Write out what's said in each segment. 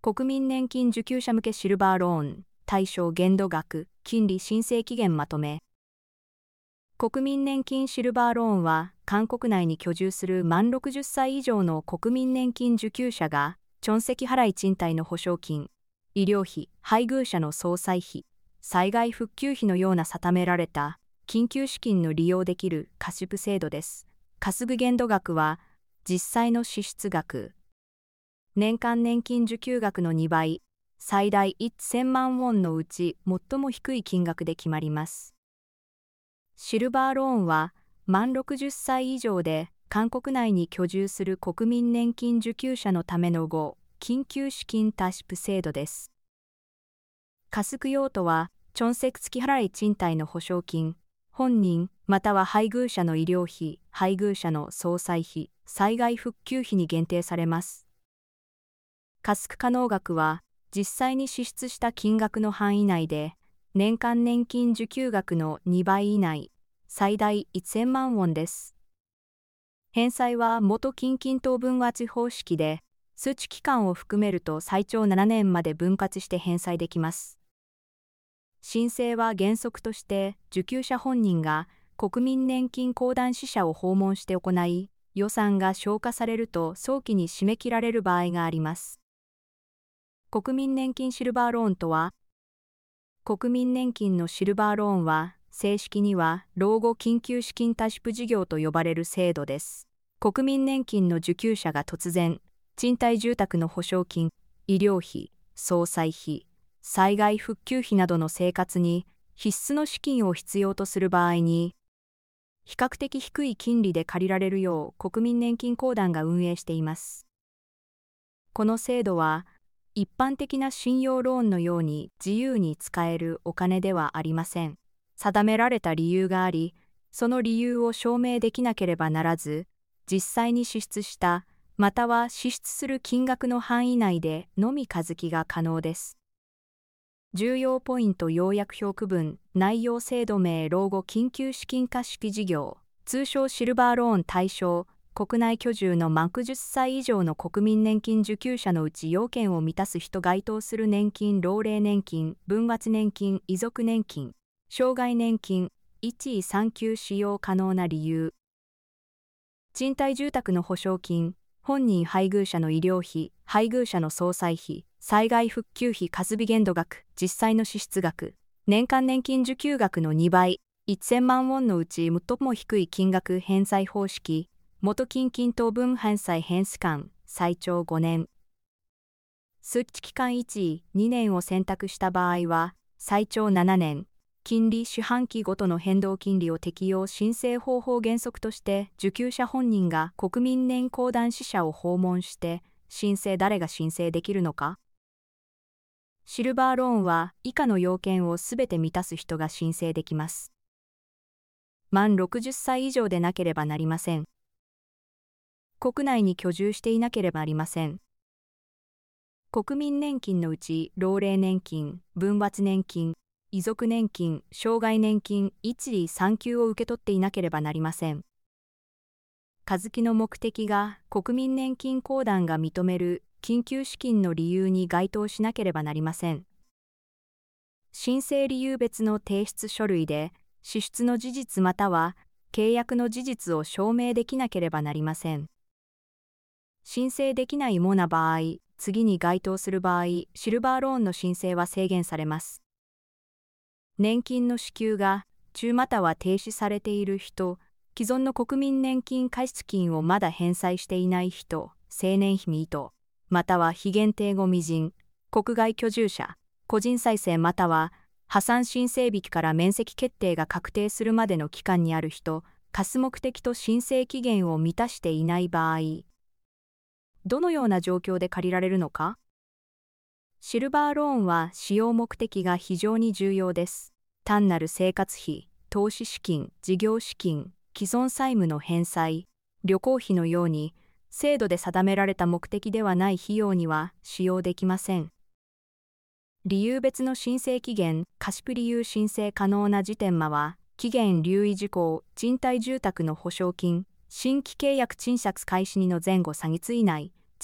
国民年金受給者向けシルバーローン、対象限度額、金利申請期限まとめ。国民年金シルバーローンは、韓国内に居住する満60歳以上の国民年金受給者が、チョンセキ払い賃貸の保証金、医療費、配偶者の総裁費、災害復旧費のような定められた緊急資金の利用できる貸付制度です。貸付限度額は、実際の支出額、年間年金受給額の2倍、最大1000万ウォンのうち最も低い金額で決まります。シルバーローンは、満60歳以上で韓国内に居住する国民年金受給者のための緊急資金貸付制度です。貸付用途は、チョンセク付き払い賃貸の保証金、本人または配偶者の医療費、配偶者の総裁費、災害復旧費に限定されます。貸付可能額は、実際に支出した金額の範囲内で、年間年金受給額の2倍以内、最大1000万ウォンです。返済は元近々等分割方式で、数値期間を含めると最長7年まで分割して返済できます。申請は原則として受給者本人が国民年金公団支社を訪問して行い、予算が消化されると早期に締め切られる場合があります。国民年金シルバーローンとは、国民年金のシルバーローンは、正式には老後緊急資金貸付事業と呼ばれる制度です。国民年金の受給者が突然、賃貸住宅の保証金、医療費、総裁費、災害復旧費などの生活に必須の資金を必要とする場合に、比較的低い金利で借りられるよう国民年金公団が運営しています。この制度は、一般的な信用ローンのように自由に使えるお金ではありません。定められた理由があり、その理由を証明できなければならず、実際に支出した、または支出する金額の範囲内でのみ課付が可能です。重要ポイント要約表区分、内容制度名老後緊急資金貸付事業、通称シルバーローン対象、国内居住の満60歳以上の国民年金受給者のうち要件を満たす人該当する年金、老齢年金、分割年金、遺族年金、障害年金、1位3級使用可能な理由。賃貸住宅の保証金、本人配偶者の医療費、配偶者の総裁費、災害復旧費貸付限度額、実際の支出額、年間年金受給額の2倍、1000万ウォンのうち最も低い金額返済方式、元近々等分返済返済間、最長5年。数値期間1位、2年を選択した場合は、最長7年。金利四半期ごとの変動金利を適用申請方法原則として受給者本人が国民年公団支社を訪問して誰が申請できるのか。シルバーローンは以下の要件をすべて満たす人が申請できます。満60歳以上でなければなりません。国内に居住していなければなりません。国民年金のうち老齢年金、分割年金、遺族年金、障害年金、1理3級を受け取っていなければなりません。課付の目的が国民年金公団が認める緊急資金の理由に該当しなければなりません。申請理由別の提出書類で支出の事実または契約の事実を証明できなければなりません。申請できない主な場合、次に該当する場合、シルバーローンの申請は制限されます。年金の支給が中または停止されている人、既存の国民年金貸出金をまだ返済していない人、青年非未と、または非限定後未人、国外居住者、個人再生または破産申請日から免責決定が確定するまでの期間にある人、貸す目的と申請期限を満たしていない場合、どのような状況で借りられるのか？シルバーローンは使用目的が非常に重要です。単なる生活費、投資資金、事業資金、既存債務の返済、旅行費のように、制度で定められた目的ではない費用には使用できません。理由別の申請期限、貸付理由申請可能な時点は、期限留意事項、賃貸住宅の保証金、新規契約賃借開始2の前後3月以内、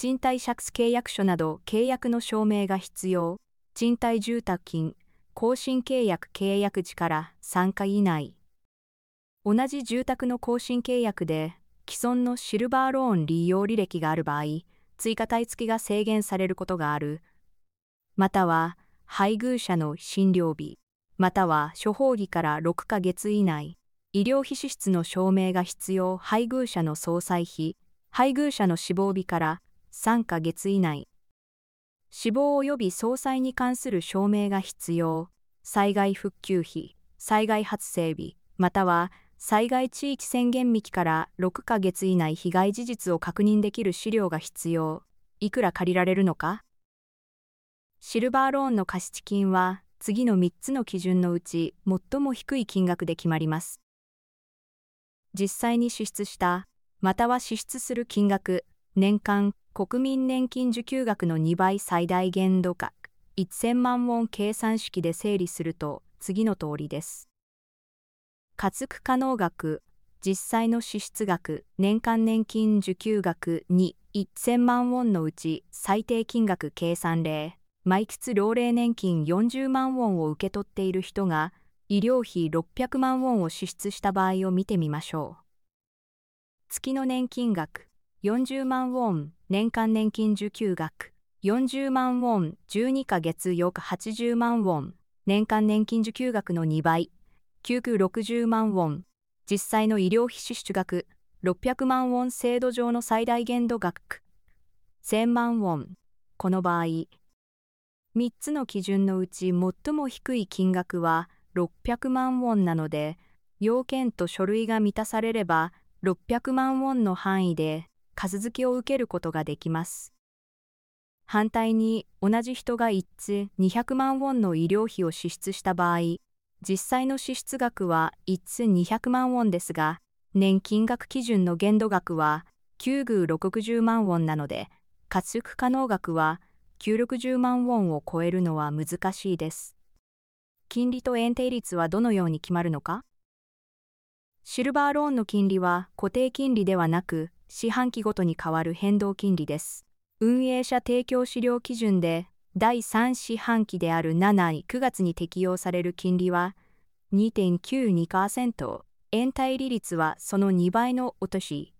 賃貸借契約書など契約の証明が必要。賃貸住宅金、更新契約時から3回以内。同じ住宅の更新契約で、既存のシルバーローン利用履歴がある場合、追加貸付が制限されることがある。または、配偶者の診療日、または処方日から6ヶ月以内。医療費支出の証明が必要。配偶者の葬祭費、配偶者の死亡日から3ヶ月以内。死亡及び葬祭に関する証明が必要。災害復旧費、災害発生日、または災害地域宣言日期から6ヶ月以内被害事実を確認できる資料が必要。いくら借りられるのか？シルバーローンの貸付金は次の3つの基準のうち最も低い金額で決まります。実際に支出した、または支出する金額、年間国民年金受給額の2倍最大限度額、1000万ウォン計算式で整理すると次の通りです。加付可能額、実際の支出額、年間年金受給額2、1000万ウォンのうち最低金額計算例、毎月老齢年金40万ウォンを受け取っている人が、医療費600万ウォンを支出した場合を見てみましょう。月の年金額、40万ウォン、年間年金受給額、40万ウォン、12ヶ月約80万ウォン、年間年金受給額の2倍、960万ウォン、実際の医療費支出額、600万ウォン制度上の最大限度額、1000万ウォン。この場合、3つの基準のうち最も低い金額は600万ウォンなので、要件と書類が満たされれば、600万ウォンの範囲で貸付を受けることができます。反対に、同じ人が一通200万ウォンの医療費を支出した場合、実際の支出額は一通200万ウォンですが、年金額基準の限度額は960万ウォンなので、加付可能額は960万ウォンを超えるのは難しいです。金利と延定率はどのように決まるのか？シルバーローンの金利は固定金利ではなく、四半期ごとに変わる変動金利です。運営者提供資料基準で、第3四半期である9月に適用される金利は 2.92%、延滞利率はその2倍のお年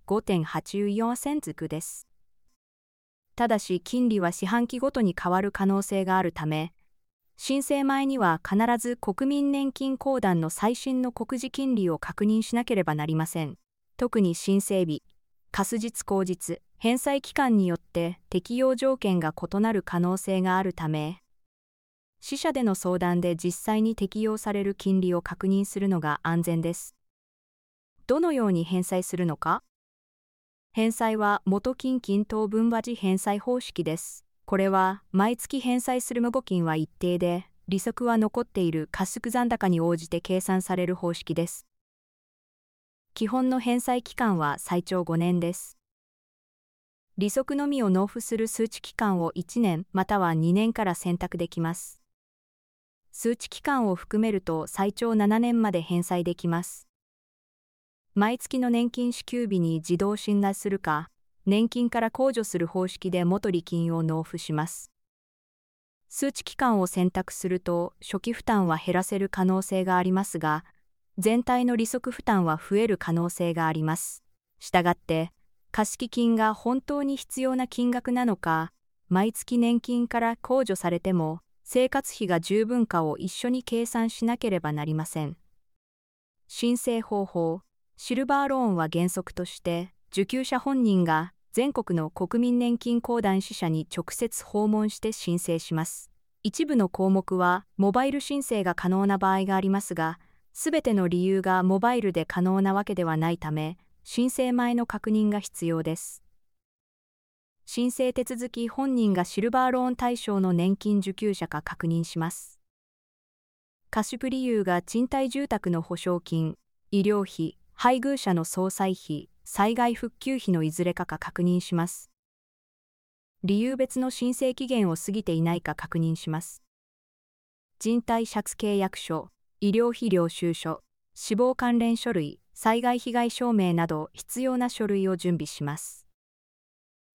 5.84% です。ただし金利は四半期ごとに変わる可能性があるため、申請前には必ず国民年金公団の最新の告示金利を確認しなければなりません。特に申請日、貸日後日、返済期間によって適用条件が異なる可能性があるため、支社での相談で実際に適用される金利を確認するのが安全です。どのように返済するのか？返済は元金均等分和時返済方式です。これは毎月返済する無募金は一定で、利息は残っている貸付残高に応じて計算される方式です。基本の返済期間は最長5年です。利息のみを納付する数値期間を1年または2年から選択できます。数値期間を含めると最長7年まで返済できます。毎月の年金支給日に自動診断するか、年金から控除する方式で元利金を納付します。数値期間を選択すると初期負担は減らせる可能性がありますが、全体の利息負担は増える可能性があります。したがって、貸付金が本当に必要な金額なのか、毎月年金から控除されても生活費が十分かを一緒に計算しなければなりません。申請方法、シルバーローンは原則として、受給者本人が全国の国民年金公団支社に直接訪問して申請します。一部の項目はモバイル申請が可能な場合がありますが、すべての理由がモバイルで可能なわけではないため、申請前の確認が必要です。申請手続き本人がシルバーローン対象の年金受給者か確認します。貸付理由が賃貸住宅の保証金、医療費、配偶者の葬祭費、災害復旧費のいずれか確認します。理由別の申請期限を過ぎていないか確認します。賃貸借契約書、医療費領収書、死亡関連書類、災害被害証明など必要な書類を準備します。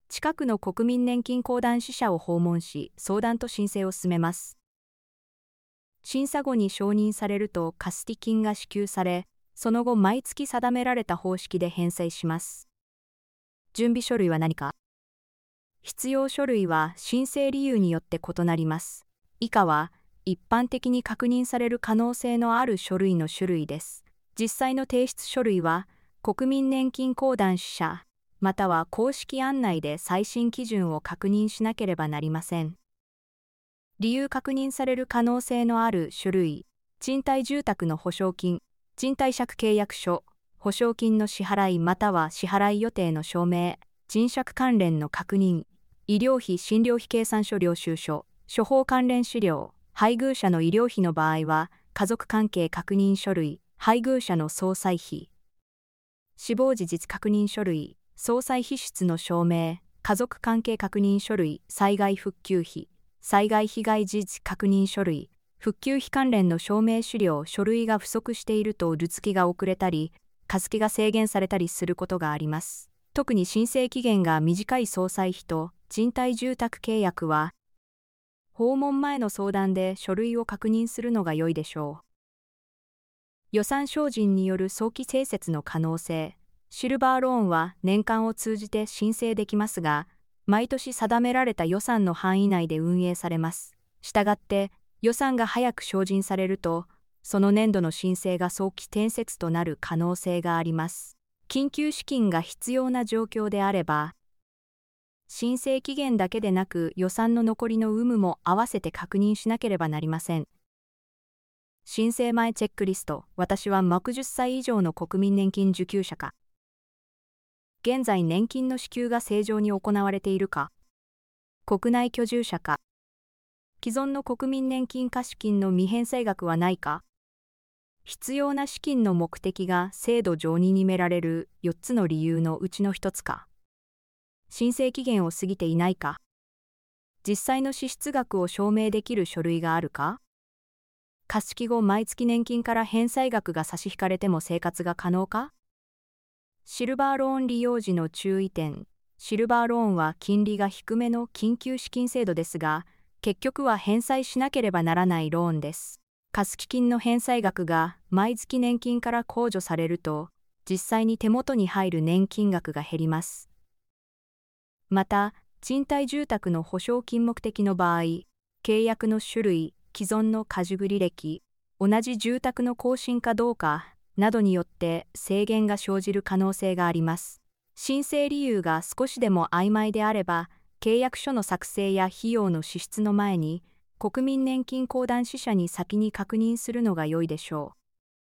近くの国民年金公団支社を訪問し、相談と申請を進めます。審査後に承認されるとカスティ金が支給され、その後毎月定められた方式で返済します。準備書類は何か？必要書類は申請理由によって異なります。以下は一般的に確認される可能性のある書類の種類です。実際の提出書類は、国民年金公団支社、または公式案内で最新基準を確認しなければなりません。理由確認される可能性のある種類、賃貸住宅の保証金、賃貸借契約書、保証金の支払いまたは支払い予定の証明、賃借関連の確認、医療費診療費計算書領収書、処方関連資料、配偶者の医療費の場合は、家族関係確認書類、配偶者の総歳費、死亡時実確認書類、総歳費出の証明、家族関係確認書類、災害復旧費、災害被害事実確認書類、復旧費関連の証明資料、書類が不足していると受付が遅れたり、貸付が制限されたりすることがあります。特に申請期限が短い総歳費と賃貸住宅契約は、訪問前の相談で書類を確認するのが良いでしょう。予算精進による早期清節の可能性。シルバーローンは年間を通じて申請できますが、毎年定められた予算の範囲内で運営されます。したがって、予算が早く精進されると、その年度の申請が早期転接となる可能性があります。緊急資金が必要な状況であれば、申請期限だけでなく予算の残りの有無も合わせて確認しなければなりません。申請前チェックリスト。私は60歳以上の国民年金受給者か。現在年金の支給が正常に行われているか。国内居住者か。既存の国民年金貸金の未返済額はないか。必要な資金の目的が制度上に決められる4つの理由のうちの1つか。申請期限を過ぎていないか。実際の支出額を証明できる書類があるか。貸付後毎月年金から返済額が差し引かれても生活が可能か。シルバーローン利用時の注意点。シルバーローンは金利が低めの緊急資金制度ですが、結局は返済しなければならないローンです。貸付金の返済額が毎月年金から控除されると、実際に手元に入る年金額が減ります。また、賃貸住宅の保証金目的の場合、契約の種類、既存の家事履歴、同じ住宅の更新かどうか、などによって制限が生じる可能性があります。申請理由が少しでも曖昧であれば、契約書の作成や費用の支出の前に、国民年金公団支社に先に確認するのが良いでしょう。